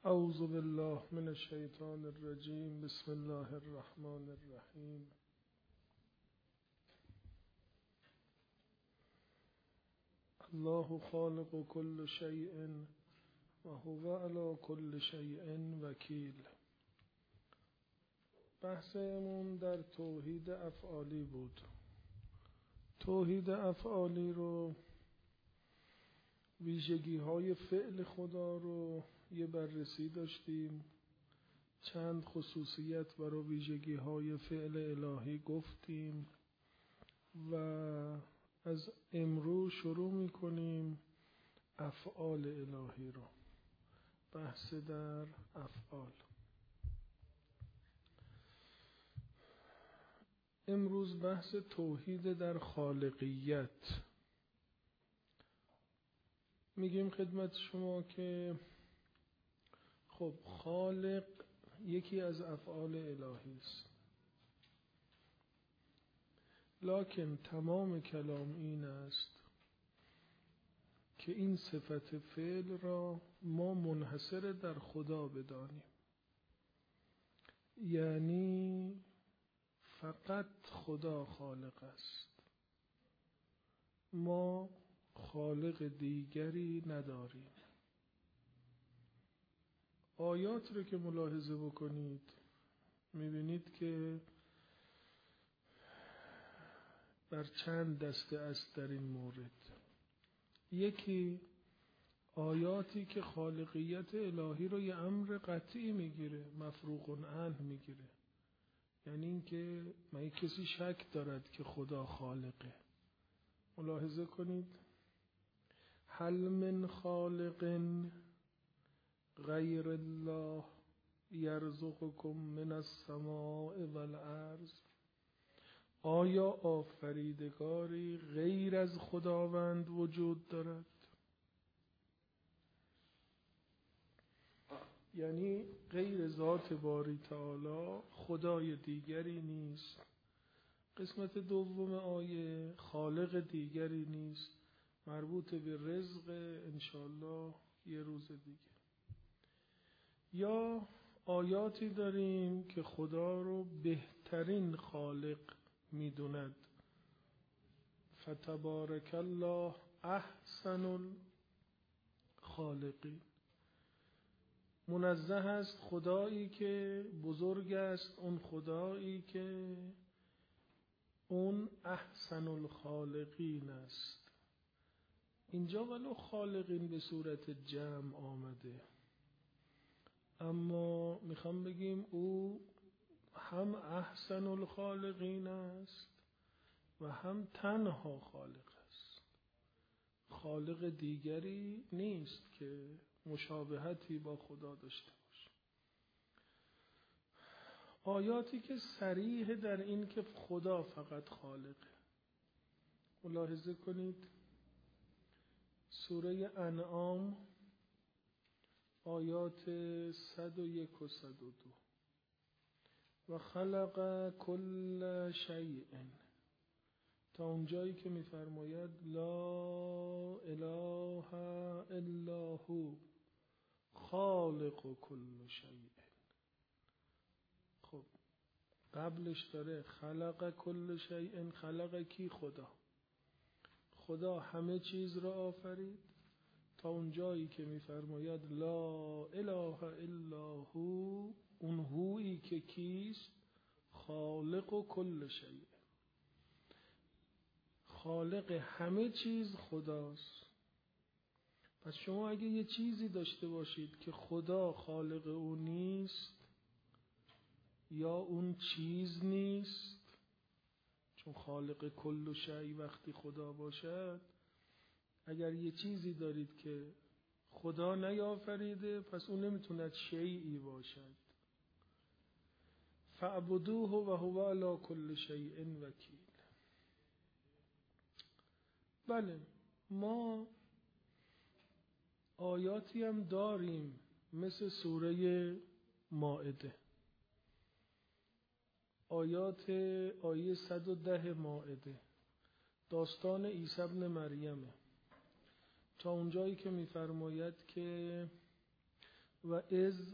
اعوذ بالله من الشیطان الرجیم. بسم الله الرحمن الرحیم. الله خالق كل شيء وهو على كل شيء وكيل. بحثمون در توحید افعالی بود. توحید افعالی رو، ویژگی های فعل خدا رو یه بررسی داشتیم، چند خصوصیت برای ویژگی های فعل الهی گفتیم و از امروز شروع میکنیم افعال الهی رو، بحث در افعال. امروز بحث توحید در خالقیت. میگیم خدمت شما که خب خالق یکی از افعال الهی است، لکن تمام کلام این است که این صفت فعل را ما منحصر در خدا بدانیم، یعنی فقط خدا خالق است، ما خالق دیگری نداریم. آیات رو که ملاحظه بکنید میبینید که بر چند دسته است در این مورد. یکی آیاتی که خالقیت الهی رو یه امر قطعی میگیره، مفروغ عنه میگیره، یعنی این که مگه کسی شک دارد که خدا خالقه. ملاحظه کنید هل من خالق غیر الله یرزقکم من السماء والارض. آیا آفریدگاری غیر از خداوند وجود دارد؟ یعنی غیر ذات باری تعالی خدای دیگری نیست. قسمت دوم آیه خالق دیگری نیست، مربوط به رزق انشالله یه روز دیگه. یا آیاتی داریم که خدا رو بهترین خالق میدوند، فتبارک الله احسن الخالقین. منزه است خدایی که بزرگ است، اون خدایی که اون احسن الخالقین است. اینجا ولو خالقین به صورت جمع آمده، اما میخوام بگیم او هم احسن الخالقین است و هم تنها خالق است. خالق دیگری نیست که مشابهتی با خدا داشته باشه. آیاتی که صریح در این که خدا فقط خالقه. ملاحظه کنید سوره انعام آیات 101 و 102. و خلق کل شیء، تا اونجایی که میفرماید لا اله الا هو خالق کل شیء. خب قبلش داره خلق کل شیء. خلق کی؟ خدا. خدا همه چیز را آفرید، تا اونجایی که میفرماید لا اله الا هو، اون هویی که کیست؟ خالق کل شیء. خالق همه چیز خداست. پس شما اگه یه چیزی داشته باشید که خدا خالق اون نیست، یا اون چیز نیست، چون خالق کل شیء وقتی خدا باشد، اگر یه چیزی دارید که خدا نیافریده، پس اون نمیتوند شیئی باشد. فاعبدوه و هو علی کل شیء وکیل. بله، ما آیاتی هم داریم مثل سوره مائده. آیه 110 مائده داستان عیسی ابن مریمه، تا اونجایی که میفرماید که و از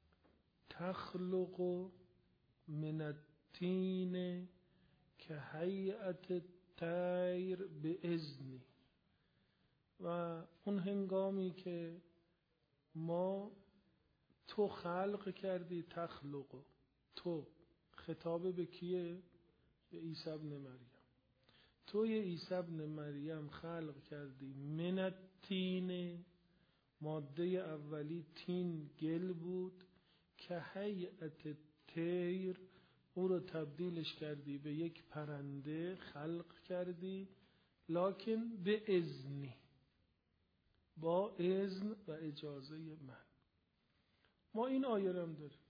تخلق من الطین که هیئت الطیر باذنی. و اون هنگامی که ما تو خلق کردی، تخلق، تو خطاب به کیه؟ به عیسی ابن مریم. توی عیسی ابن مریم خلق کردی من الطین، ماده اولی تین گل بود، که هیئت طیر، او رو تبدیلش کردی به یک پرنده، خلق کردی، لکن به اذنی، با اذن و اجازه من. ما این آیه رو هم داریم،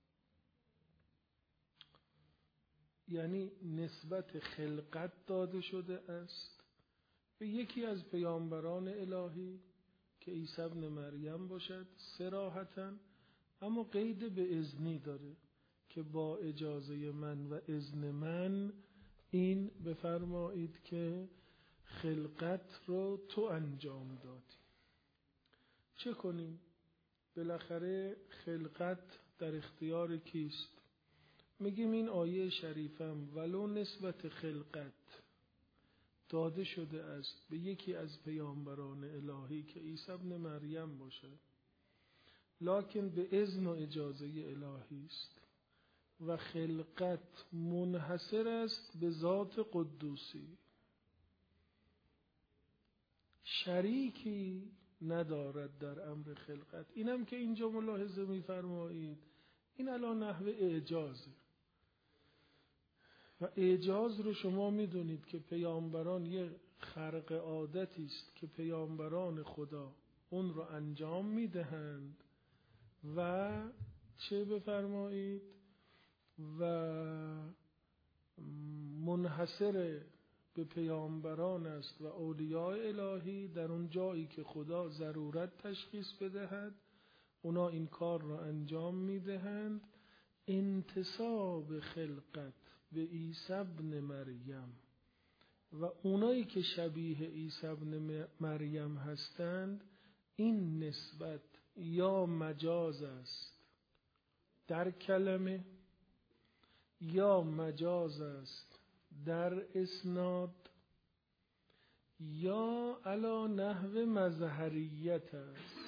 یعنی نسبت خلقت داده شده است به یکی از پیامبران الهی که عیسی ابن مریم باشد صراحتاً، اما قید به اذنی داره که با اجازه من و اذن من این بفرمایید که خلقت رو تو انجام دادی. چه کنیم؟ بالاخره خلقت در اختیار کیست؟ میگیم این آیه شریفم ولو نسبت خلقت داده شده است به یکی از پیامبران الهی که عیسی ابن مریم باشد، لکن به اذن و اجازه الهی است و خلقت منحصر است به ذات قدوسی، شریکی ندارد در امر خلقت. اینم که اینجا ملاحظه می‌فرمایید، این الان نحو اعجازه و اعجاز رو شما میدونید که پیامبران یه خرق عادتی است که پیامبران خدا اون رو انجام میدهند و چه بفرمایید و منحصر به پیامبران است و اولیاء الهی. در اون جایی که خدا ضرورت تشخیص بدهد اونا این کار را انجام میدهند. انتساب خلقت به عیسی ابن مریم و اونایی که شبیه عیسی ابن مریم هستند، این نسبت یا مجاز است در کلمه یا مجاز است در اسناد یا علی نحو مظهریت است.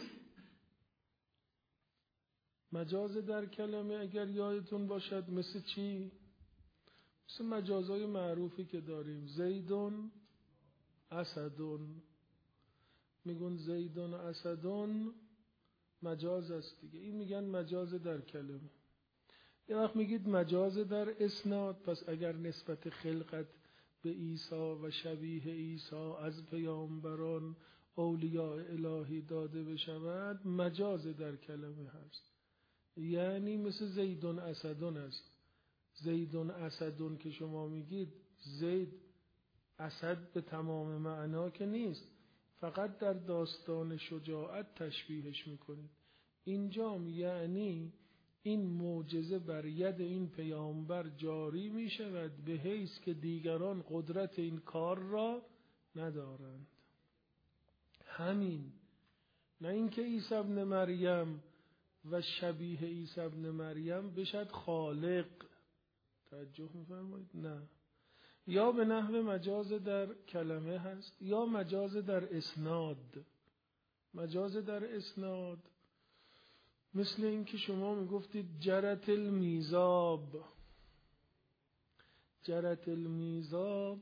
مجاز در کلمه اگر یادتون باشد مثل چی؟ مثل مجازهای معروفی که داریم، زیدون اسدون، میگن زیدون اسدون مجاز است دیگه، این میگن مجاز در کلمه. یه وقت میگید مجاز در اسناد، پس اگر نسبت خلقت به عیسی و شبیه عیسی از پیامبران اولیاء الهی داده بشود، مجاز در کلمه هست، یعنی مثل زیدون اسدون است. زیدون اسدون که شما میگید، زید اسد به تمام معنا که نیست، فقط در داستان شجاعت تشبیهش میکنید. اینجام یعنی این معجزه بر ید این پیامبر جاری می شود به حیث که دیگران قدرت این کار را ندارند. همین، نه اینکه عیسی ابن مریم و شبیه عیسی ابن مریم بشد خالق. توجه می‌فرمایید؟ نه، یا به نحو مجاز در کلمه هست یا مجاز در اسناد. مجاز در اسناد مثل این که شما میگفتید جرت المیزاب. جرت المیزاب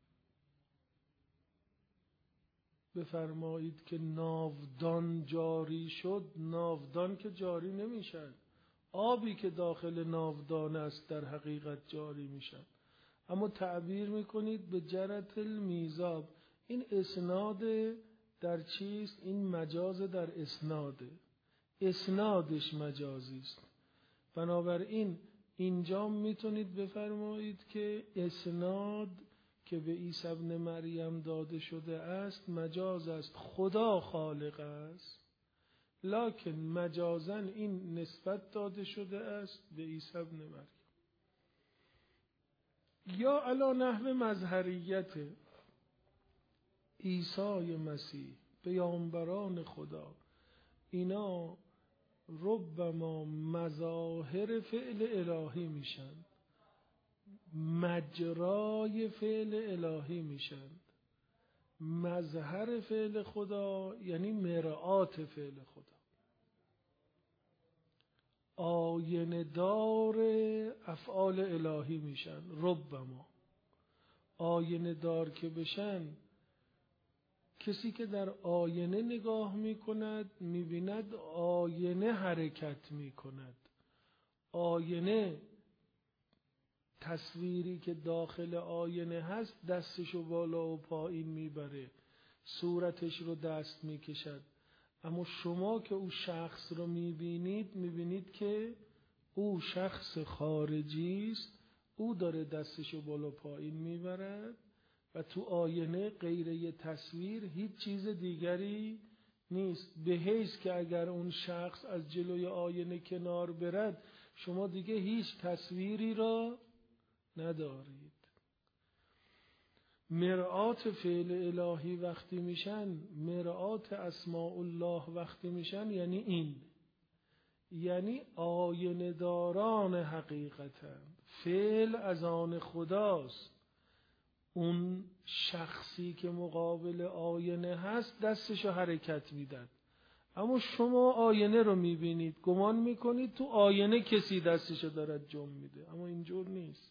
بفرمایید که ناودان جاری شد. ناودان که جاری نمیشد، آبی که داخل ناودان است در حقیقت جاری میشد، اما تعبیر میکنید به جرت المیزاب. این اسناد در چیست؟ این مجاز در اسناده، اسنادش مجازی است. بنابراین اینجا میتونید بفرمایید که اسناد که به عیسی ابن مریم داده شده است مجاز است، خدا خالق است، لکن مجازاً این نسبت داده شده است به عیسی ابن مریم. یا علی نحو مظهریت عیسی مسیح، پیامبران خدا، اینا ربما مظاهر فعل الهی میشن، مجرای فعل الهی میشن. مظهر فعل خدا یعنی مرآت فعل خدا، آینه دار افعال الهی میشن. ربما آینه دار که بشن، کسی که در آینه نگاه میکند میبیند آینه حرکت میکند. آینه، تصویری که داخل آینه هست دستشو بالا و پایین میبره، صورتش رو دست میکشد. اما شما که او شخص رو میبینید که او شخص خارجی است، او داره دستشو بالا پایین میبرد و تو آینه غیر یه تصویر هیچ چیز دیگری نیست. به حیث که اگر اون شخص از جلوی آینه کنار برد شما دیگه هیچ تصویری را ندارید. مرآت فعل الهی وقتی میشن، مرآت اسماء الله وقتی میشن، یعنی این، یعنی آینه داران حقیقتن. فعل از آن خداست. اون شخصی که مقابل آینه هست دستشو حرکت میدن، اما شما آینه رو میبینید، گمان میکنید تو آینه کسی دستشو دارد جم میده، اما اینجور نیست.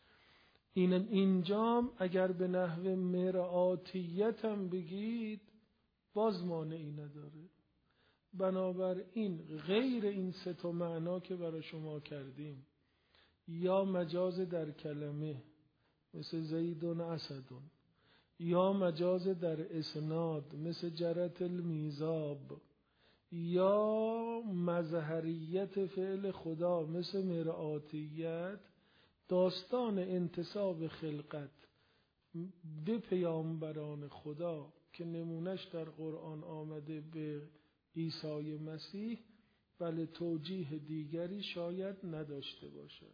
اینجام اگر به نحو مرآتیت هم بگید باز مانعی نداره. بنابراین غیر این سه تا معنا که برای شما کردیم، یا مجاز در کلمه مثل زیدون اسدون، یا مجاز در اسناد مثل جرت المیزاب، یا مظهریت فعل خدا مثل مرآتیت، داستان انتساب خلقت به پیامبران خدا که نمونش در قرآن آمده به عیسی مسیح، بله توجیه دیگری شاید نداشته باشه.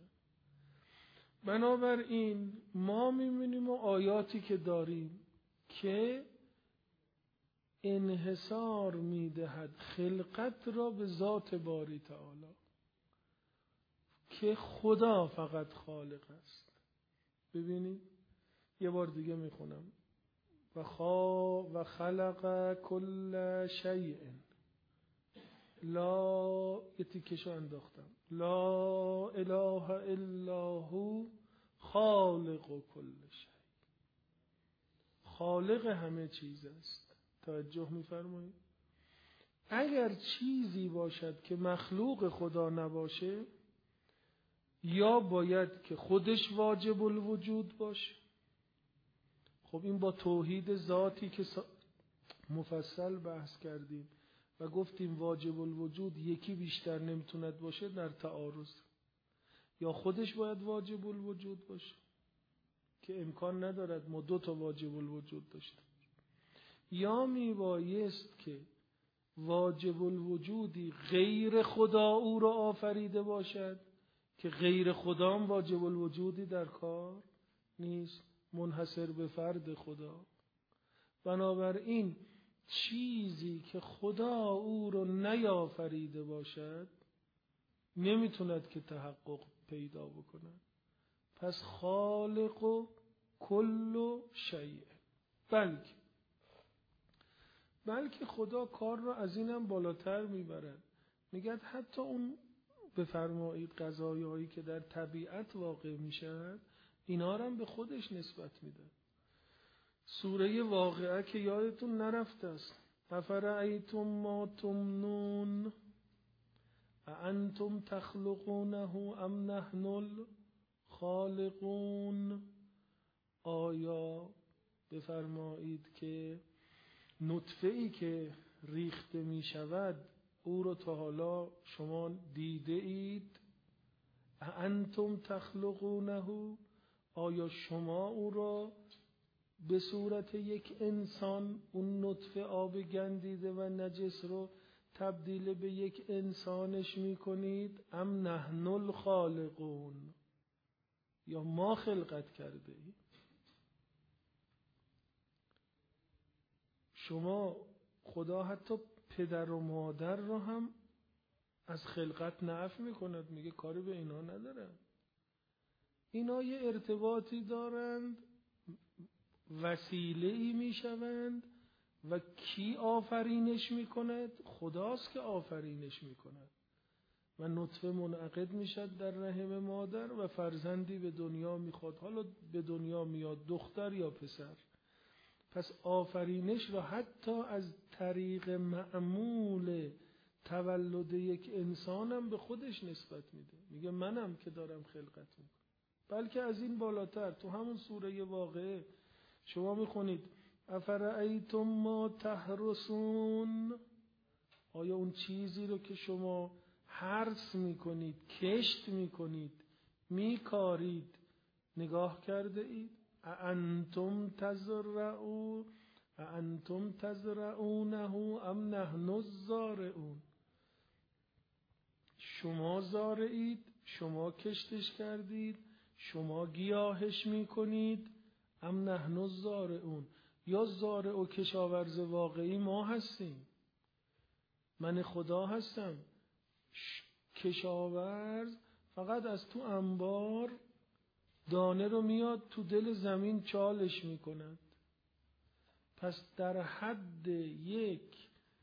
بنابراین ما می‌بینیم و آیاتی که داریم که انحصار می‌دهد خلقت را به ذات باری تعالی، که خدا فقط خالق است. ببینید یه بار دیگه میخونم، و خلق کل شیء، لا، یه تیکشو انداختم، لا اله الا هو خالق کل شیء. خالق همه چیز است. توجه میفرمایید؟ اگر چیزی باشد که مخلوق خدا نباشه، یا باید که خودش واجب الوجود باشه. خب این با توحید ذاتی که مفصل بحث کردیم و گفتیم واجب الوجود یکی بیشتر نمیتوند باشه در تعارض. یا خودش باید واجب الوجود باشه که امکان ندارد ما دو تا واجب الوجود داشته، یا میبایست که واجب الوجودی غیر خدا او را آفریده باشد که غیر خدا هم واجب الوجودی در کار نیست، منحصر به فرد خدا. بنابراین چیزی که خدا او را نیافریده باشد نمیتوند که تحقق پیدا بکند. پس خالق و کل شیء. بلکه خدا کار را از اینم بالاتر میبرد. میگه حتی اون بفرمایید قضایایی که در طبیعت واقع میشن اینا رو هم به خودش نسبت میده. سوره واقعه که یادتون نرفته است، افرأیتم ما تمنون اانتم تخلقونه ام نحن الخالقون. آیا بفرمایید که نطفه‌ای که ریخته می شود او رو تا حالا شما دیده اید؟ انتم تخلقونه، آیا شما او را به صورت یک انسان، اون نطفه آب گندیده و نجس رو تبدیل به یک انسانش می کنید؟ ام نحن الخالقون، یا ما خلقت کرده اید؟ شما خدا حتی پدر و مادر رو هم از خلقت نفی میکند، میگه کاری به اینا ندارم. اینا یه ارتباطی دارند، وسیله‌ای میشوند و کی آفرینش میکند؟ خداست که آفرینش میکند و نطفه منعقد میشد در رحم مادر و فرزندی به دنیا میخواد. حالا به دنیا میاد دختر یا پسر. پس آفرینش را حتی از طریق معمول تولد یک انسانم به خودش نسبت میده، میگه منم که دارم خلقت میکنم. بلکه از این بالاتر تو همون سوره واقعه شما میخونید افرأیتم ما تحرسون، آیا اون چیزی رو که شما حرث میکنید، کشت میکنید، میکارید نگاه کرده اید؟ اانتم تزرعونه ام نحن الزارعون، شما زارعید، شما کشتش کردید، شما گیاهش میکنید، ام نحن الزارعون، یا زارع و کشاورز واقعی ما هستیم، من خدا هستم. کشاورز فقط از تو انبار دانه رو میاد تو دل زمین چالش میکند. پس در حد یک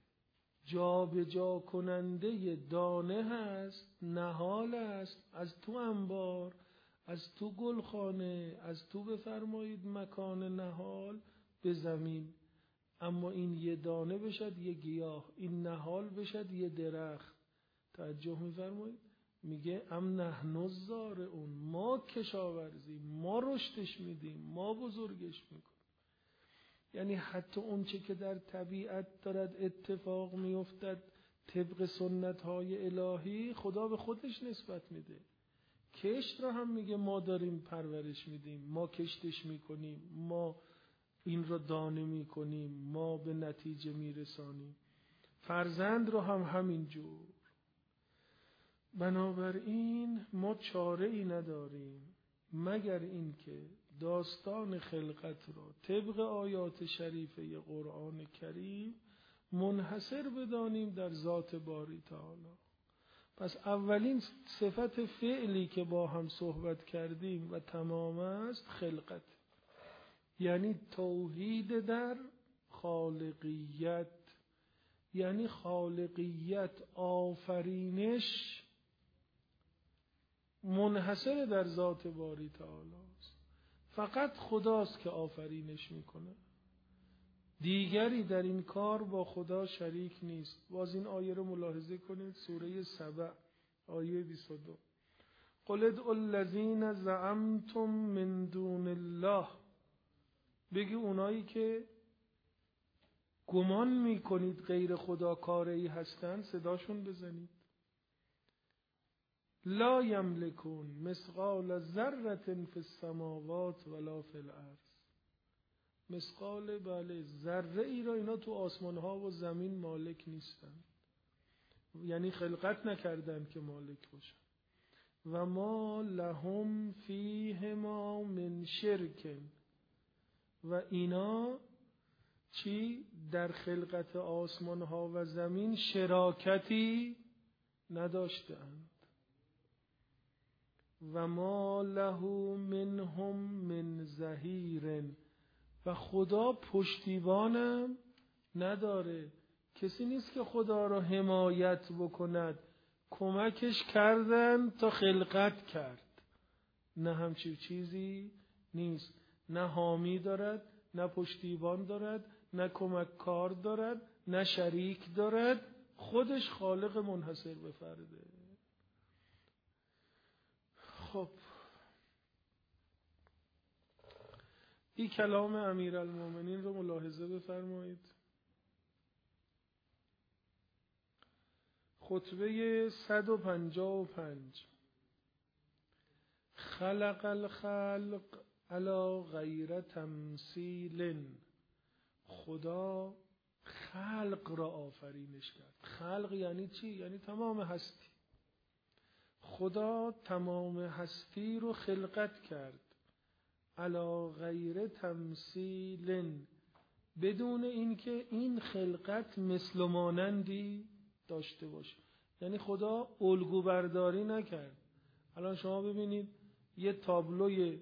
جابجا کننده دانه هست، نهال است، از تو انبار، از تو گلخانه، از تو بفرمایید مکان نهال به زمین. اما این یه دانه بشد یه گیاه، این نهال بشد یه درخت. توجه میفرمایید؟ میگه ام نحن الزارعون، ما کشاورزی، ما رشدش میدیم، ما بزرگش میکنیم. یعنی حتی اون چه که در طبیعت دارد اتفاق میافتد طبق سنت های الهی، خدا به خودش نسبت میده. کشت را هم میگه ما داریم پرورش میدیم، ما کشتش میکنیم، ما این را دانه میکنیم، ما به نتیجه میرسانیم. فرزند رو هم همینجور. بنابراین ما چاره ای نداریم مگر اینکه داستان خلقت را طبق آیات شریفه قرآن کریم منحصر بدانیم در ذات باری تعالی. پس اولین صفت فعلی که با هم صحبت کردیم و تمام است خلقت، یعنی توحید در خالقیت، یعنی خالقیت آفرینش منحصر در ذات باری تعالی است. فقط خداست که آفرینش میکنه، دیگری در این کار با خدا شریک نیست. باز این آیه رو ملاحظه کنید، سوره سبع آیه 22. قل ادعوا الذین زعمتم من دون الله، بگی اونایی که گمان میکنید غیر خدا کاری هستند صداشون بزنید. لا یملکون مثقال ذره فی السماوات ولا فی الارض، مثقال بله ذره ای را اینا تو آسمان ها و زمین مالک نیستن، یعنی خلقت نکردن که مالک باشن. و ما لهم فیهما من شرک، و اینا چی در خلقت آسمان ها و زمین شراکتی نداشتند. و ما له منهم من ظهیر، و خدا پشتیبانم نداره. کسی نیست که خدا را حمایت بکند، کمکش کردن تا خلقت کرد، نه همچین چیزی نیست. نه حامی دارد، نه پشتیبان دارد، نه کمک کار دارد، نه شریک دارد، خودش خالق منحصر به فرده. خب این کلام امیرالمومنین رو ملاحظه بفرمایید. خطبه 155. خلق الخلق علی غیر تمثیل، خدا خلق را آفرینش کرد. خلق یعنی چی؟ یعنی تمام هستی. خدا تمام هستی رو خلقت کرد علی غیر تمثیل، بدون اینکه این خلقت مثل و مانندی داشته باشه. یعنی خدا الگو برداری نکرد. الان شما ببینید یه تابلوی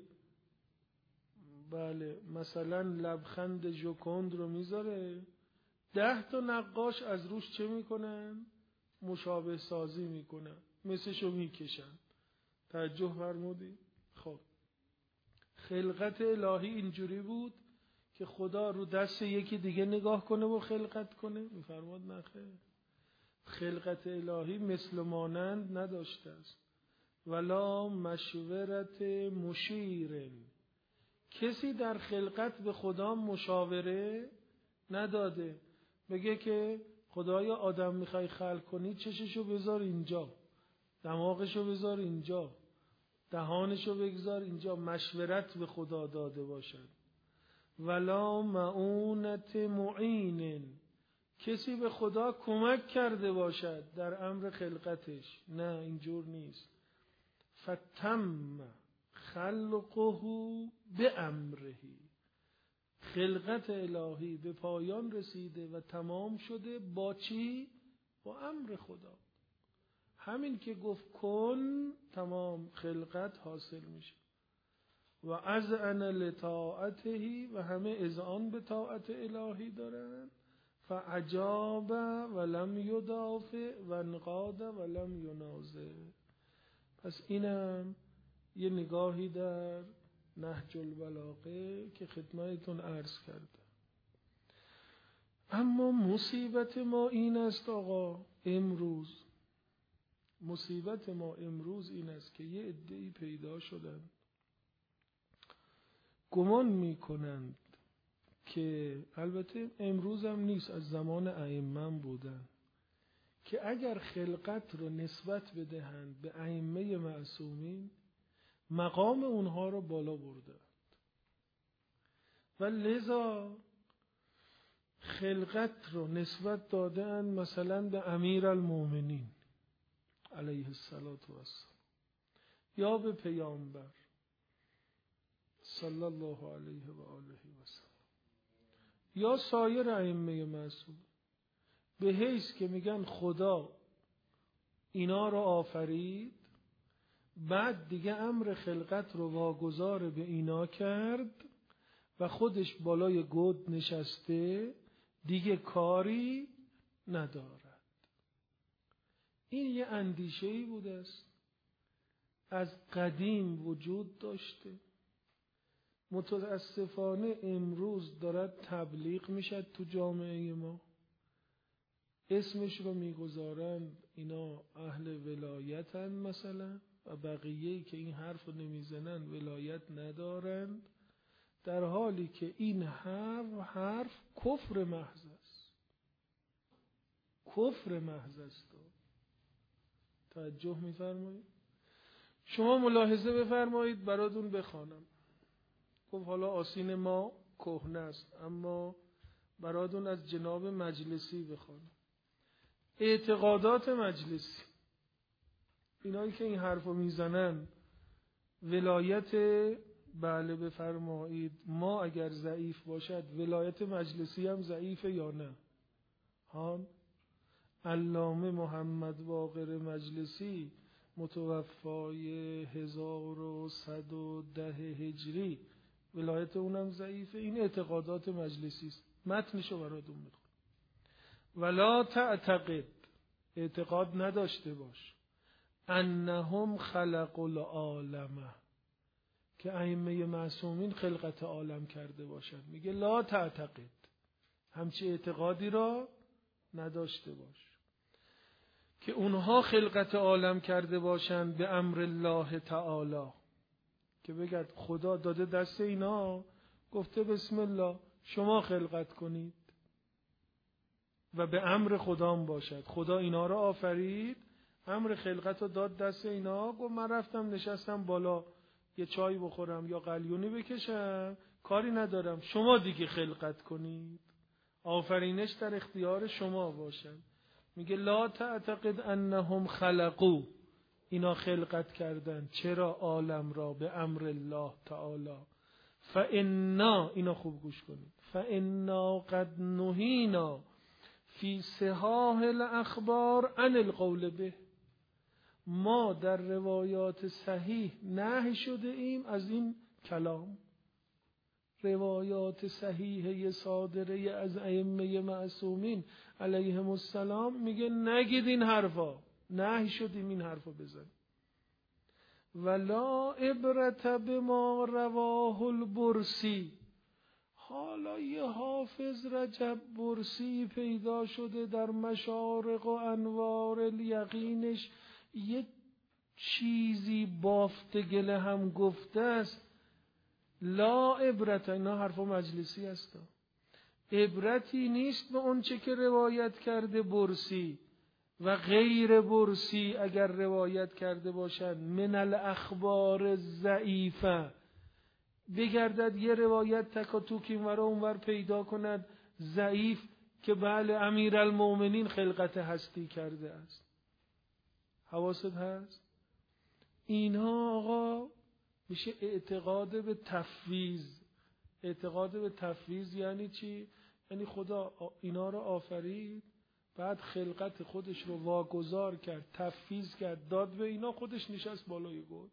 مثلا لبخند ژوکند رو میذاره، 10 تا نقاش از روش چه میکنن؟ مشابه سازی میکنن، مثلشو میکشن. توجه فرمودید؟ خب خلقت الهی اینجوری بود که خدا رو دست یکی دیگه نگاه کنه و خلقت کنه؟ میفرماد نه خیر. خلقت الهی مثل مانند نداشته است. ولا مشورت مشیرن، کسی در خلقت به خدا مشاوره نداده بگه که خدایا آدم میخوای خلق کنی چششو بذار اینجا، دماغشو بذار اینجا، دهانشو بگذار اینجا، مشورت به خدا داده باشد. ولا معونت معین، کسی به خدا کمک کرده باشد در امر خلقتش، نه اینجور نیست. فتم خلقه به امره، خلقت الهی به پایان رسیده و تمام شده با چی؟ با امر خدا. همین که گفت کن تمام خلقت حاصل میشه. و اذعن لطاعته، و همه اذعان به طاعت الهی دارن. فعجاب ولم یدافع و انقاد ولم ینازع. پس اینم یه نگاهی در نهج البلاغه که خدمتتون عرض کردم. اما مصیبت ما این است آقا، امروز مصیبت ما امروز این است که یه عده‌ای پیدا شدن گمان میکنند که، البته امروز هم نیست، از زمان ائمه بودن، که اگر خلقت رو نسبت بدهند به ائمه معصومین مقام اونها رو بالا بردند و لذا خلقت رو نسبت دادند مثلا به امیرالمومنین علیه الصلاة والسلام، یا به پیامبر صلی الله علیه و آله و سلم، یا سایر ائمه معصوم، به حیث که میگن خدا اینا رو آفرید، بعد دیگه امر خلقت رو واگذار به اینا کرد و خودش بالای گود نشسته دیگه کاری ندارد. این یه اندیشه‌ای بوده است، از قدیم وجود داشته، متاسفانه امروز دارد تبلیغ میشد تو جامعه ما. اسمش رو میگذارند اینا اهل ولایتن مثلا، و بقیه‌ای که این حرف رو نمیزنن ولایت ندارند، در حالی که این حرف کفر محض است. کفر محض است. توجه میفرمایید؟ شما ملاحظه بفرمایید، براتون بخوانم. گفت حالا آسین ما کهنه است، اما براتون از جناب مجلسی بخوانم. اعتقادات مجلسی، اینایی که این حرفو میزنن ولایت، بله بفرمایید، ما اگر ضعیف باشد ولایت مجلسی هم ضعیفه یا نه؟ ها، علامه محمد باقر مجلسی متوفای 1110 هجری، ولایت اونم ضعیفه. این اعتقادات مجلسی است، متنشو براتون میخونم. ولا تعتقد، اعتقاد نداشته باش، انهم خلقوا العالم، که ائمه معصومین خلقت عالم کرده باشند. میگه لا تعتقد، همچی اعتقادی را نداشته باش که اونها خلقت عالم کرده باشند به امر الله تعالی، که بگد خدا داده دست اینا، گفته بسم الله شما خلقت کنید و به امر خدام باشد. خدا اینا را آفرید، امر خلقت رو داد دست اینا، گفت من رفتم نشستم بالا یه چای بخورم یا قلیونی بکشم، کاری ندارم، شما دیگه خلقت کنید، آفرینش در اختیار شما باشد. میگه لا تعتقد انهم خلقوا، اینا خلقت کردن، چرا؟ عالم را به امر الله تعالی. فانا، اینا خوب گوش کنید، فانا قد نهینا فی صحاح الاخبار عن القول به. ما در روایات صحیح نهی شده ایم از این کلام. روایات صحیحه صادره از ائمه معصومین علیهم السلام میگه نگید این حرفا، نهی شدیم این حرفا بزن. ولا عبرت بما رواه البرسی. حالا یه حافظ رجب برسی پیدا شده در مشارق و انوار الیقینش یه چیزی بافت گله هم گفته است. لا عبرت، اینا حرف مجلسی است، عبرتی نیست به اون چه که روایت کرده برسی و غیر برسی اگر روایت کرده باشند من الاخبار ضعیفه. بگردد یه روایت تکاتوک اینور اونور پیدا کند ضعیف که بله امیرالمومنین خلقت هستی کرده است. حواست هست؟ اینها آقا میشه اعتقاد به تفویض. اعتقاد به تفویض یعنی چی؟ یعنی خدا اینا رو آفرید، بعد خلقت خودش رو واگذار کرد، تفویض کرد، داد به اینا، خودش نشست بالای گود.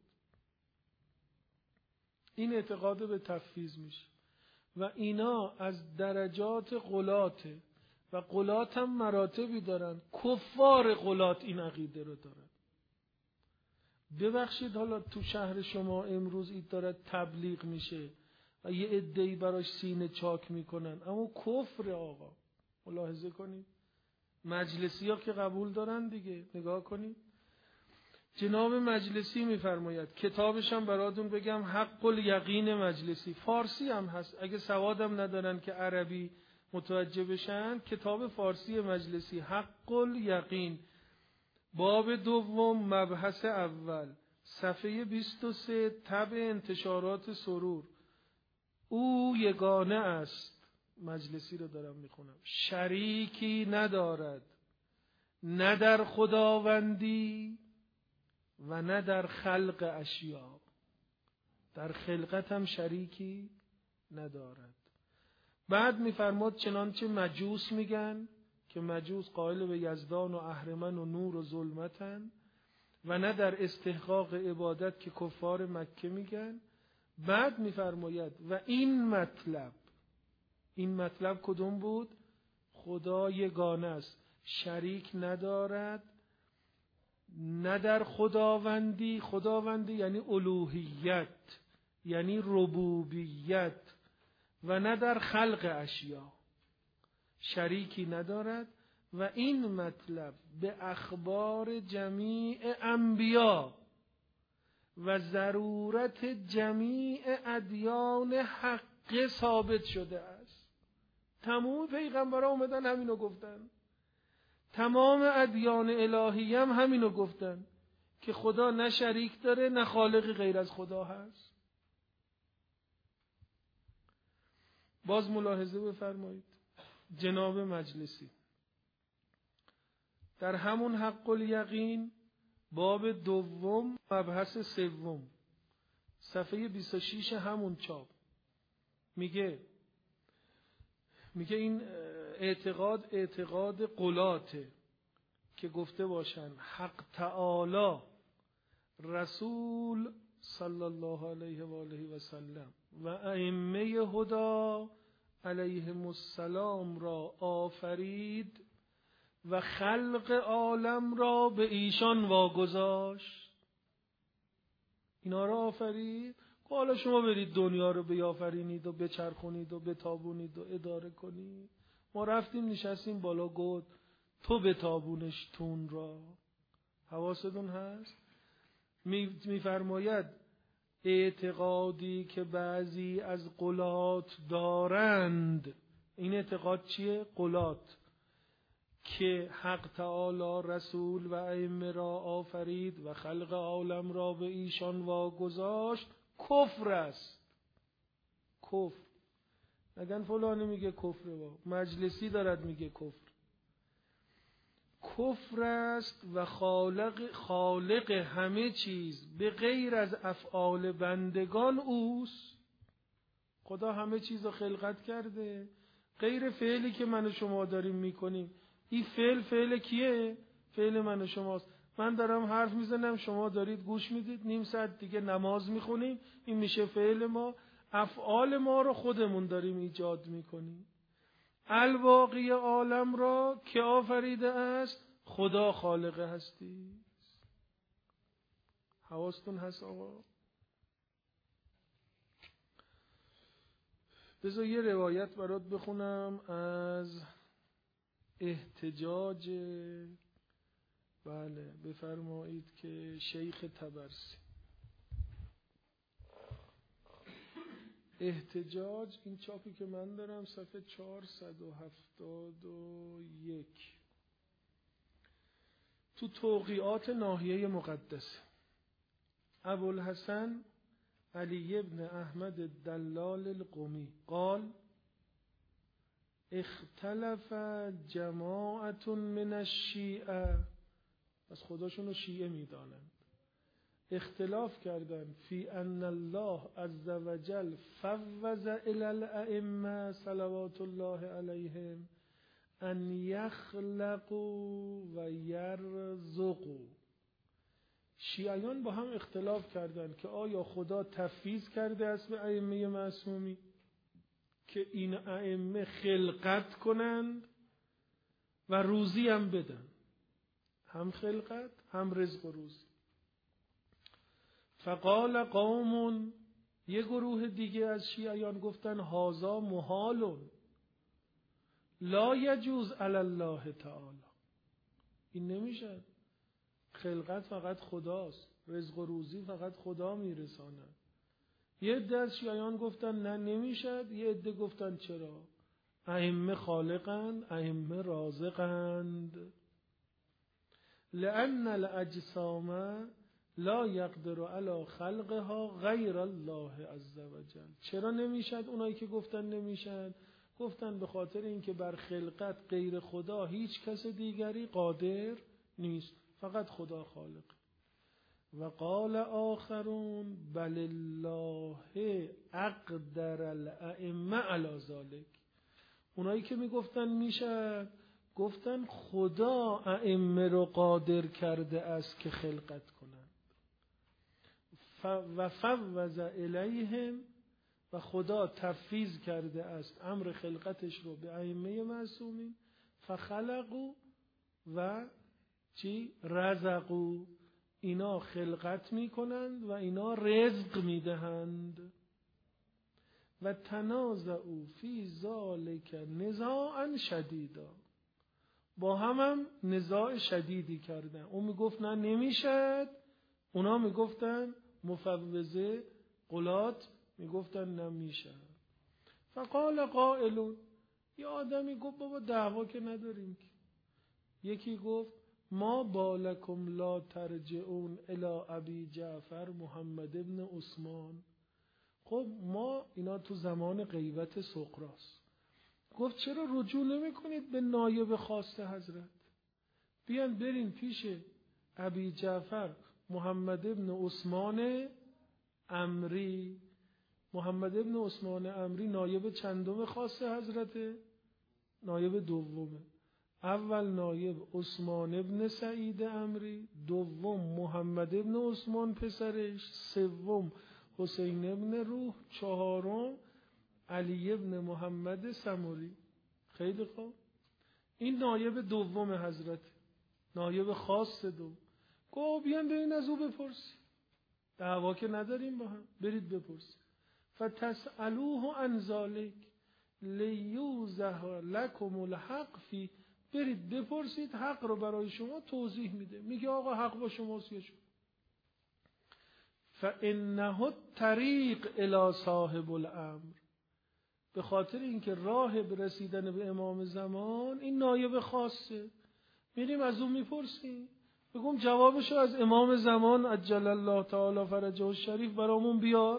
این اعتقاد به تفویض میشه. و اینا از درجات غلاته و غلات هم مراتبی دارن. کفار غلات این عقیده رو دارن. ببخشید حالا تو شهر شما امروز این داره تبلیغ میشه و یه عده‌ای براش سینه چاک میکنن، اما کفر آقا. ملاحظه کنید مجلسی ها که قبول دارن دیگه. نگاه کنید جناب مجلسی میفرماید، کتابش هم براتون بگم، حق الیقین مجلسی، فارسی هم هست، اگه سوادم ندارن که عربی متوجه بشن، کتاب فارسی مجلسی حق الیقین، باب دوم مبحث اول، صفحه 23، تبع انتشارات سرور. او یگانه است، مجلسی رو دارم میخونم، شریکی ندارد، نه در خداوندی و نه در خلق اشیا. در خلقت هم شریکی ندارد. بعد میفرماد چنانچه مجوس میگن که مجوس قائل به یزدان و اهرمن و نور و ظلمتن، و نه در استحقاق عبادت که کفار مکه میگن. بعد میفرماید و این مطلب کدوم بود؟ خدا یگانه است، شریک ندارد، نه در خداوندی، خداوندی یعنی الوهیت، یعنی ربوبیت، و نه در خلق اشیا شریکی ندارد. و این مطلب به اخبار جمیع انبیا و ضرورت جمیع ادیان حق ثابت شده است. تمام پیغمبران اومدن همینو گفتن، تمام ادیان الهی هم همینو گفتن که خدا نه شریک داره نه خالقی غیر از خدا هست. باز ملاحظه بفرمایید جناب مجلسی در همون حق الیقین باب دوم مبحث سوم صفحه 26 همون چاپ میگه این اعتقاد غلاته که گفته باشن حق تعالی رسول صلی الله علیه و آله و سلم و ائمه هدا علیهم السلام را آفرید و خلق عالم را به ایشان واگذاشت. اینا را آفرید که حالا شما برید دنیا رو بیافرینید و بچرخونید و بتابونید و اداره کنید. ما رفتیم نشستیم بالا گود، تو بتابونش تون را. حواستون هست؟ میفرماید اعتقادی که بعضی از غلات دارند، این اعتقاد چیه؟ غلات، که حق تعالی رسول و ائمه را آفرید و خلق عالم را به ایشان واگذاشت، کفر است. کفر نگن فلانی میگه کفر، با مجلسی دارد میگه کفر. کفر است و خالق همه چیز به غیر از افعال بندگان اوست. خدا همه چیز رو خلقت کرده، غیر فعلی که من و شما داریم میکنیم این فعل کیه؟ فعل من و شماست. من دارم حرف میزنم، شما دارید گوش میدید، نیم ساعت دیگه نماز میخونیم، این میشه فعل ما. افعال ما رو خودمون داریم ایجاد میکنیم. الباقی عالم را که آفریده است؟ خدا خالق هستی. حواستون هست آقا؟ بذار یه روایت برات بخونم از احتجاج، بله بفرمایید، که شیخ طبرسی. احتجاج، این چاپی که من دارم صفحه 471 تو توقیعات ناحیه مقدسه. ابوالحسن علی ابن احمد الدلال القمی قال اختلف جماعت من الشیعه، از خودشون رو شیعه میدانند، اختلاف کردند فی ان الله عز وجل فوض الی الائمه صلوات الله علیهم ان یخلقوا و یرزقوا. شیعیان با هم اختلاف کردند که آیا خدا تفویض کرده است به ائمه معصومی که این ائمه خلقت کنند و روزی هم بدن، هم خلقت هم رزق و روزی. فقال قوم، یه گروه دیگه از شیعیان گفتن هازا محال لا یجوز علی الله تعالی، این نمیشه، خلقت فقط خداست، رزق و روزی فقط خدا میرساند. یه عده از شیعیان گفتن نه نمیشه، یه عده گفتن چرا، ائمه خالقند، ائمه رازقند. لأن الاجسام لا یقدر علی خلقها غیر الله عز وجل. چرا نمیشد؟ اونایی که گفتن نمیشد گفتن به خاطر اینکه بر خلقت غیر خدا هیچ کس دیگری قادر نیست، فقط خدا خالق. و قال آخرون بل الله اقدر الائمه علی ذلک. اونایی که میگفتن میشه گفتن خدا ائمه رو قادر کرده است که خلقت کنند. و فوض الیهم، و خدا تفویض کرده است امر خلقتش رو به ائمه معصومین. فخلقوا و چی؟ رزقوا، اینا خلقت میکنند و اینا رزق میدهند. و تنازعوا فی ذلک نزاعا شدیدا، با هم نزاع شدیدی کردن. اون میگفت نه نمیشد، اونا میگفتن مفوضه قلات میگفتن نمیشد. فقال قائلون، یه آدمی گفت بابا دعوا که نداریم که. یکی گفت ما بالکم لا ترجعون الی ابی جعفر محمد ابن عثمان. خب ما اینا تو زمان غیبت سقراست، گفت چرا رجوع نمی کنید به نایب خاص حضرت؟ بیان برین پیش ابی جعفر محمد ابن عثمان امری. محمد ابن عثمان امری نایب چندم خاص حضرته؟ نایب دومه. اول نایب عثمان ابن سعید امری، دوم محمد ابن عثمان پسرش، سوم حسین ابن روح، چهارم علی ابن محمد سموری. خیلی خوب، این نایب دوم حضرت، نایب خاص دوم. گفت بیان برین از او بپرسی، دعوا که نداریم با هم، برید بپرسی. فتسألوه عن ذلک لیوضح لکم الحق فی، برید بپرسید، حق رو برای شما توضیح میده. میگه آقا حق با شماست یا شما. فانه الطریق الی صاحب الامر، به خاطر اینکه راه برسیدن به امام زمان این نایب خاصه، میریم از اون میپرسیم. بگم جوابشو از امام زمان عجل الله تعالی فرجه الشریف برامون بیار.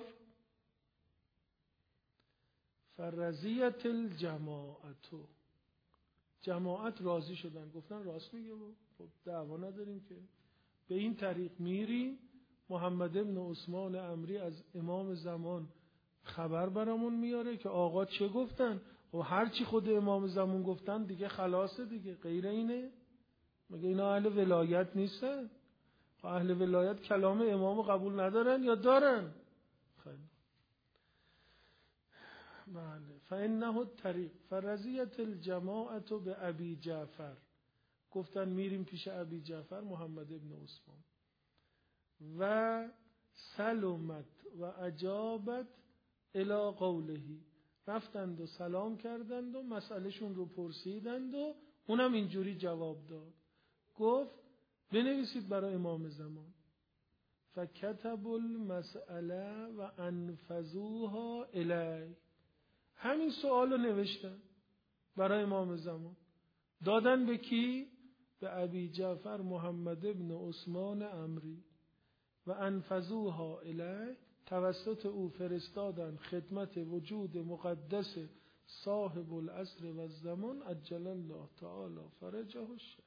فرضیت الجماعتو، جماعت راضی شدن، گفتن راست میگه، خب دعوا نداریم که. به این طریق میریم، محمد ابن عثمان امری از امام زمان خبر برامون میاره که آقا چه گفتن. و هر چی خود امام زمان گفتن دیگه خلاصه دیگه، غیر اینه؟ مگه اینا اهل ولایت نیستن؟ اهل ولایت کلام امامو قبول ندارن یا دارن؟ خیلی بله. فانه الطریق فرضیت الجماعت به ابی جعفر، گفتن میریم پیش ابی جعفر محمد ابن عثمان و سلمت و اجابت الی قولهی، رفتند و سلام کردند و مسئلهشون رو پرسیدند و اونم اینجوری جواب داد. گفت بنویسید برای امام زمان. فکتب المسئله و انفذوها الی، همین سوال رو نوشتن برای امام زمان، دادن به کی؟ به ابی جعفر محمد ابن عثمان عمری. و انفذوها الی، توسط او فرستادن خدمت وجود مقدس صاحب العصر و الزمان عجل الله تعالی فرجه الشریف.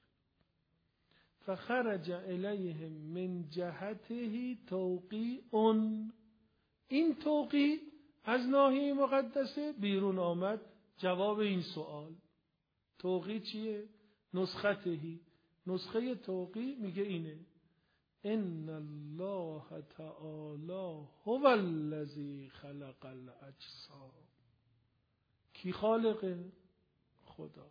فخرج الیهم من جهته توقیع، این توقیع از ناحیه مقدسه بیرون آمد جواب این سوال. توقیع چیه؟ نسختهی، نسخه توقیع میگه اینه: ان الله تعالی هو الذی خلق الاجسام. کی خالقه؟ خدا.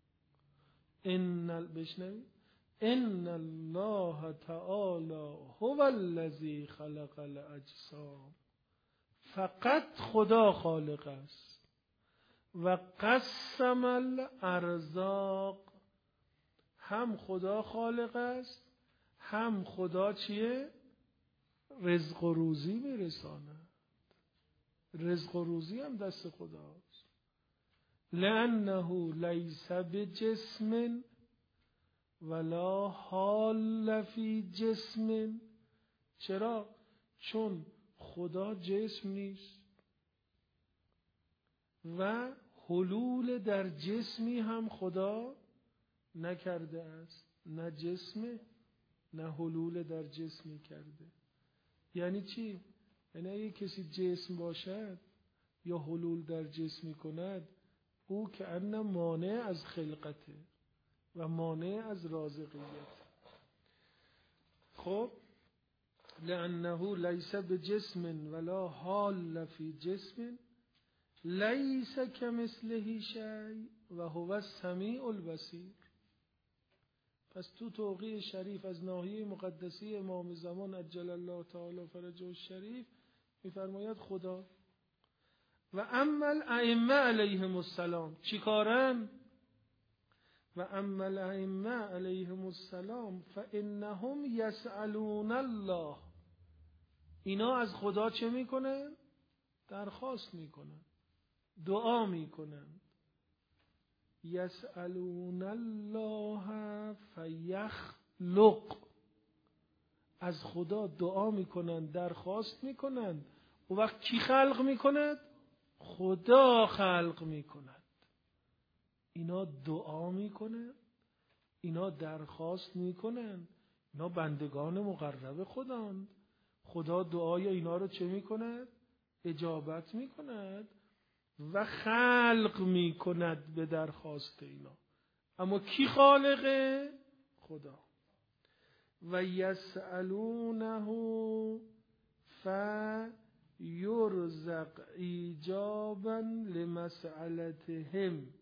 بشنوید: ان الله تعالی هو الذی خلق الاجسام، فقط خدا خالق است. و قسم الارزاق، هم خدا خالق است، هم خدا چیه؟ رزق و روزی میرساند. رزق و روزی هم دست خداست. لانه لیس بجسم ولا حال فی جسم. چرا؟ چون خدا جسم نیست و حلول در جسمی هم خدا نکرده است. نه جسمه نه حلول در جسمی کرده. یعنی چی؟ یعنی اگه کسی جسم باشد یا حلول در جسمی کند، او که ان مانع از خلقته و مانع از رازقیت. خب لانه لیس بجسم ولا حال فی جسم لیس کمثله شیء و هو السمیع البصیر. پس تو توقیع شریف از ناحیه مقدسی امام زمان عجل الله تعالی فرجه الشریف میفرماید خدا. و اما الائمه علیهم السلام چی کارن؟ و اما الائمه علیهم السلام فانهم یسألون الله، اینا از خدا چه میکنن؟ درخواست میکنن، دعا میکنن. یسألون الله فیخلق، از خدا دعا میکنن، درخواست میکنن. و وقت کی خلق میکند؟ خدا خلق میکند. اینا دعا میکنن، اینا درخواست میکنن، اینا بندگان مقرب خداند. خدا دعای اینا رو چه میکند؟ اجابت میکند و خلق میکند به درخواست اینا. اما کی خالقه؟ خدا. و یسألونه فیرزق ایجابا لمسألتهم،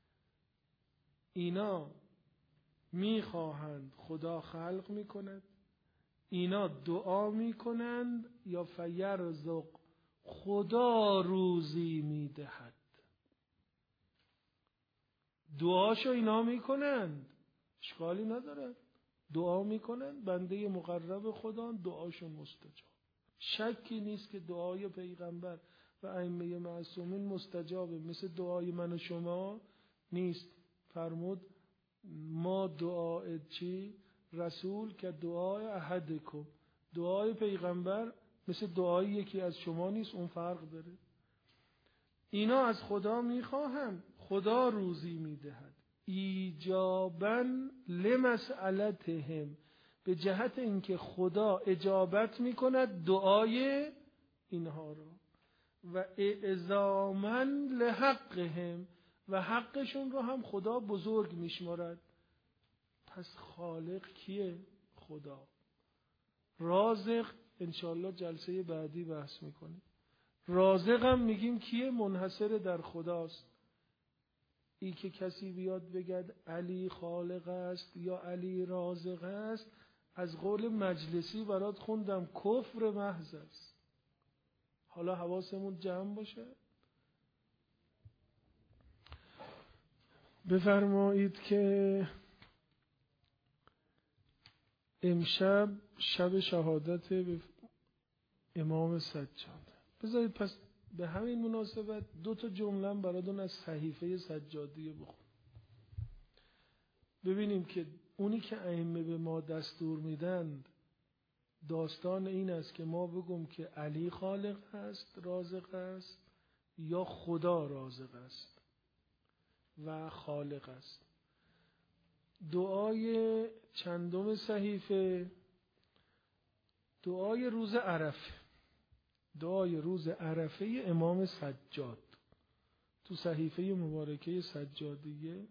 اینا میخواهند، خدا خلق میکند، اینا دعا میکنند، یا فیرزق، خدا روزی میدهد. دعاشو اینا میکنند، اشکالی نداره، دعا میکنند، بنده مقرب خدا، دعاشون مستجاب. شکی نیست که دعای پیغمبر و ائمه معصومین مستجابه، مثل دعای من و شما نیست. فرمود ما دعای چی؟ رسول که دعای احدکم، دعای پیغمبر مثل دعای یکی از شما نیست، اون فرق داره. اینا از خدا میخواهند، خدا روزی میدهد. ایجابا لمسألتهم، به جهت اینکه خدا اجابت میکند دعای اینها رو. و اعظاما لحقهم، و حقشون رو هم خدا بزرگ میشمارد. پس خالق کیه؟ خدا. رازق انشالله جلسه بعدی بحث میکنیم. رازق هم میگیم کیه؟ منحصر در خداست. ای که کسی بیاد بگد علی خالق است یا علی رازق است، از قول مجلسی برات خوندم کفر محض است. حالا حواسمون جمع باشه. بفرمایید که امشب شب شهادت امام سجاد. بذارید پس به همین مناسبت 2 جمله براتون از صحیفه سجادیه بخونم. ببینیم که اونی که ائمه به ما دستور میدن داستان این است که ما بگم که علی خالق است، رازق است، یا خدا رازق است و خالق است. دعای چندم صحیفه دعای روز عرفه. دعای روز عرفه امام سجاد تو صحیفه مبارکه سجادیه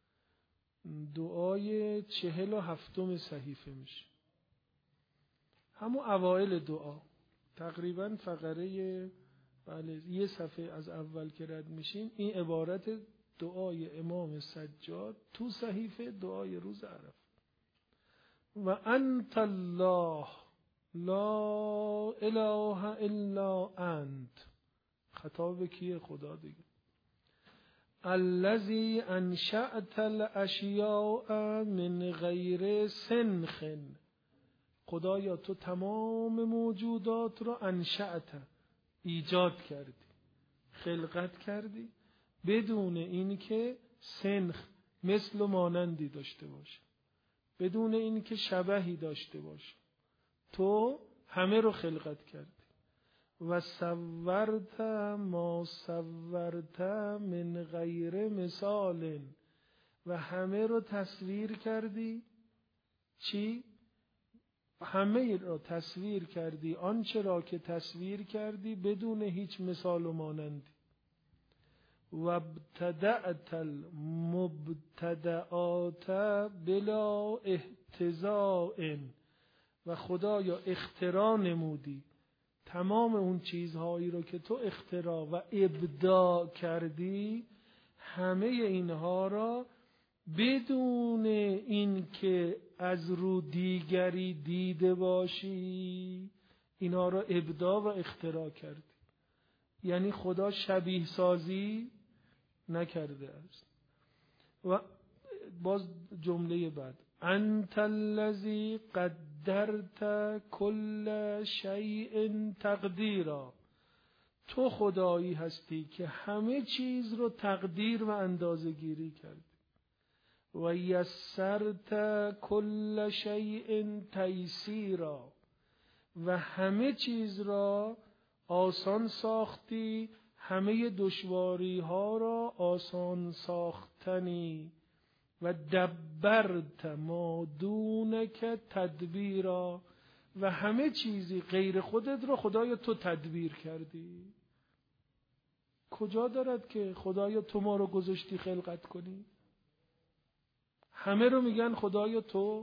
دعای 47 صحیفه میشه. همون اوائل دعا تقریبا فقره یه صفحه از اول که رد میشیم این عبارت دعای امام سجاد تو صحیفه دعای روز عرفه. و انت الله لا اله الا انت. خطاب کیه؟ خدا دیگه. الذی انشأت الاشیاء من غیر سنخ. خدایا تو تمام موجودات رو انشأت ایجاد کردی، خلقت کردی بدون اینکه سنخ مثل و مانندی داشته باشه، بدون اینکه شبهی داشته باشه. تو همه رو خلقت کردی. و صورت ما صورت من غیر مثال. و همه رو تصویر کردی. چی؟ همه را تصویر کردی، آنچه را که تصویر کردی بدون هیچ مثال و مانندی. و ابتدأت المبتدعات بلا احتضاء. و خدایا اختراع نمودی تمام اون چیزهایی رو که تو اختراع و ابداع کردی، همه اینها را بدون این که از رو دیگری دیده باشی اینها را ابداع و اختراع کردی. یعنی خدا شبیه سازی نکرده است. و باز جمله بعد انت الذی قدرت کل شیء تقدیرا. تو خدایی هستی که همه چیز رو تقدیر و اندازه گیری کردی. و یسرت کل شیء تیسیرا. و همه چیز را آسان ساختی، همه دشواری ها را آسان ساختنی. و دبرت ما دونک تدبیرا. و همه چیزی غیر خودت رو خدایا تو تدبیر کردی. کجا دارد که خدایا تو ما رو گذاشتی خلقت کنی؟ همه رو میگن خدایا تو.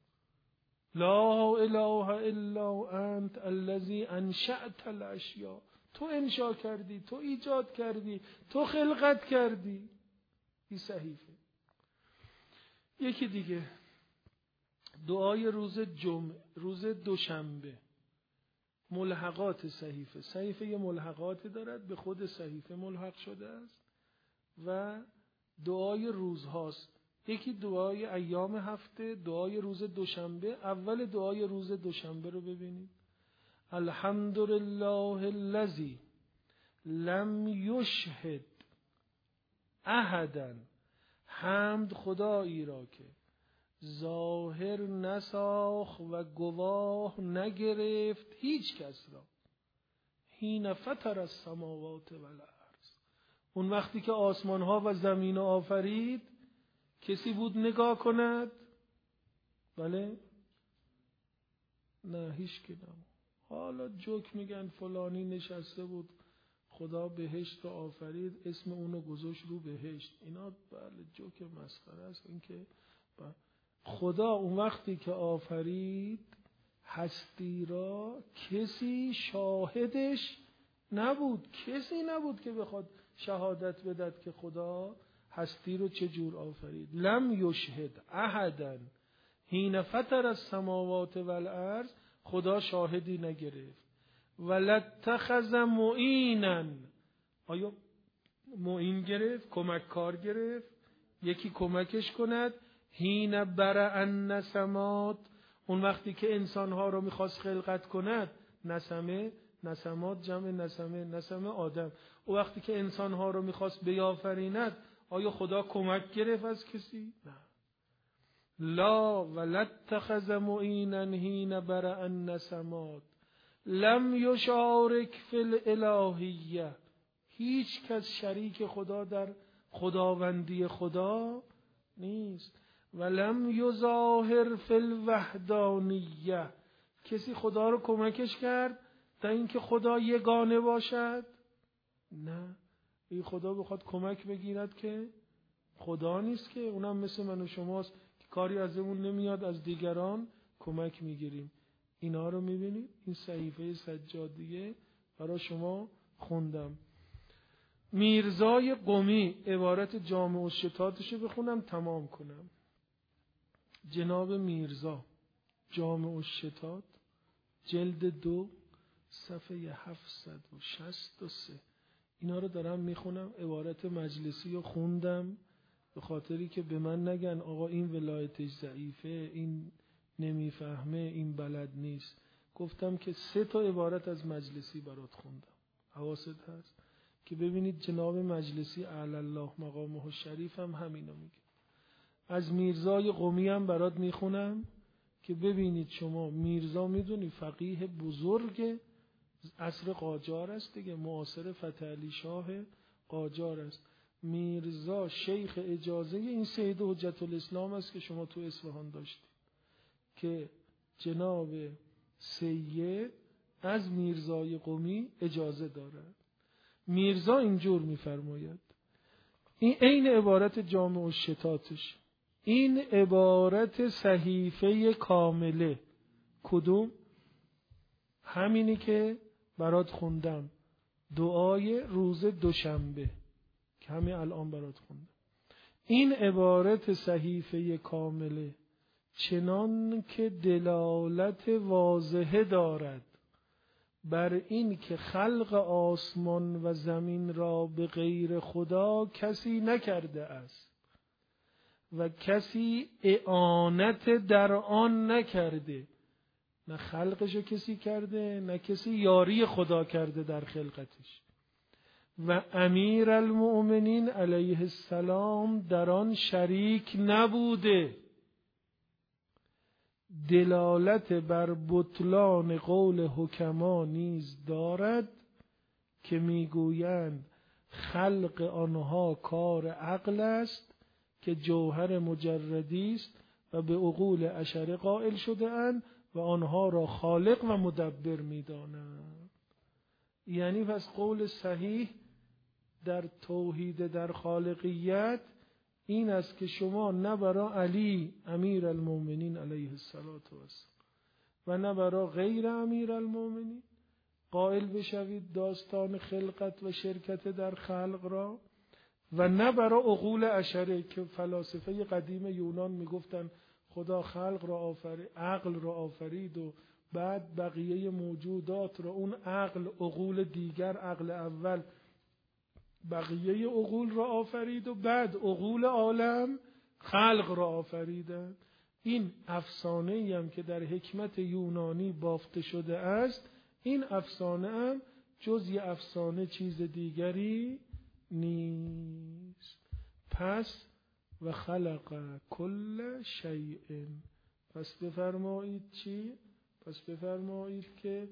لا اله الا انت الذی انشأت الاشیاء. تو انشا کردی، تو ایجاد کردی، تو خلقت کردی. این صحیفه. یکی دیگه دعای روز جمعه، روز دوشنبه. ملحقات صحیفه. صحیفه یه ملحقاتی دارد به خود صحیفه ملحق شده است و دعای روزهاست. یکی دعای ایام هفته، دعای روز دوشنبه. اول دعای روز دوشنبه رو ببینید. الحمدلله الذی لم یشهد احدا. حمد خدایی را که ظاهر نساخت و گواه نگرفت هیچ کس را. حین فطر السماوات والارض. اون وقتی که آسمان ها و زمین آفرید کسی بود نگاه کند؟ بله؟ نه، هیچ کی نبود. حالا جوک میگن فلانی نشسته بود خدا بهشت رو آفرید، اسم اونو گذاشت رو بهشت. اینا بله جوک مسخره است. این که خدا اون وقتی که آفرید هستی را کسی شاهدش نبود، کسی نبود که بخواد شهادت بدهد که خدا هستی رو چه جور آفرید. لم یشهد احدا حین فطر السماوات والارض، خدا شاهدی نگرفت. ولاتخذ معینا، آیا معین گرفت؟ کمک کار گرفت، یکی کمکش کند. حین برأ النسمات، اون وقتی که انسانها رو میخواست خلقت کند، نسمات جمع نسمه آدم. اون وقتی که انسانها رو میخواست بیافریند، آیا خدا کمک گرفت از کسی؟ نه. لا ولاتخذ معینا حین برأ النسمات لم یشارک فی الالهیه، هیچ کس شریک خدا در خداوندی خدا نیست. ولم یظاهر فی الوحدانیه، کسی خدا رو کمکش کرد تا اینکه خدا یگانه باشد؟ نه. این خدا بخواد کمک بگیرد که خدا نیست، که اونم مثل من و شماست که کاری ازمون نمیاد، از دیگران کمک میگیریم. اینا رو میبینید. این صحیفه سجادیه برای شما خوندم. میرزای قمی عبارت جامع الشتاتشو بخونم تمام کنم. جناب میرزا جامع الشتات جلد 2 صفحه 763. اینا رو دارم میخونم. عبارت مجلسی رو خوندم به خاطری که به من نگن آقا این ولایتش ضعیفه، این نمیفهمه، این بلد نیست. گفتم که 3 عبارت از مجلسی برات خوندم. حواست هست که ببینید جناب مجلسی اعلی الله مقامه الشریف هم همینو میگه. از میرزای قمی هم برات میخونم که ببینید شما. میرزا میدونی فقیه بزرگ عصر قاجار است دیگه، معاصر فتح علی شاه قاجار است. میرزا شیخ اجازه این سید حجت الاسلام است که شما تو اصفهان داشتید، که جناب سید از میرزای قمی اجازه دارد. میرزا اینجور میفرماید، این عین عبارت جامع الشتاتش، این عبارت صحیفه کامله. کدوم؟ همینی که برات خوندم، دعای روز دوشنبه که همین الان برات خوندم. این عبارت صحیفه کامله چنان که دلالت واضحه دارد بر این که خلق آسمان و زمین را به غیر خدا کسی نکرده است و کسی اعانت در آن نکرده. نه خلقشو کسی کرده، نه کسی یاری خدا کرده در خلقتش. و امیر المؤمنین علیه السلام در آن شریک نبوده. دلالت بر بطلان قول حکما نیز دارد که میگویند خلق آنها کار عقل است که جوهر مجردی است و به عقول اشره قائل شده اند و آنها را خالق و مدبر می‌دانند. یعنی پس قول صحیح در توحید در خالقیت این است که شما نه برای علی امیر المؤمنین علیه السلام و نه برای غیر امیر المؤمنین قائل بشوید داستان خلقت و شرکت در خلق را، و نه برای عقول اشره که فلاسفه قدیم یونان میگفتن خدا خلق را آفرید، عقل را آفرید و بعد بقیه موجودات را اون عقل، عقول دیگر، عقل اول بقیه عقول را آفرید و بعد عقول عالم خلق را آفریدند. این افسانه‌ای هم که در حکمت یونانی بافته شده است، این افسانه هم جز یه افسانه چیز دیگری نیست. پس و خلق کل شیء، پس بفرمایید چی؟ پس بفرمایید که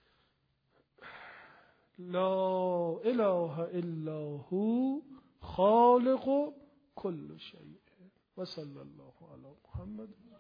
لا اله الا هو خالق کل شیء و صلی الله علی محمد.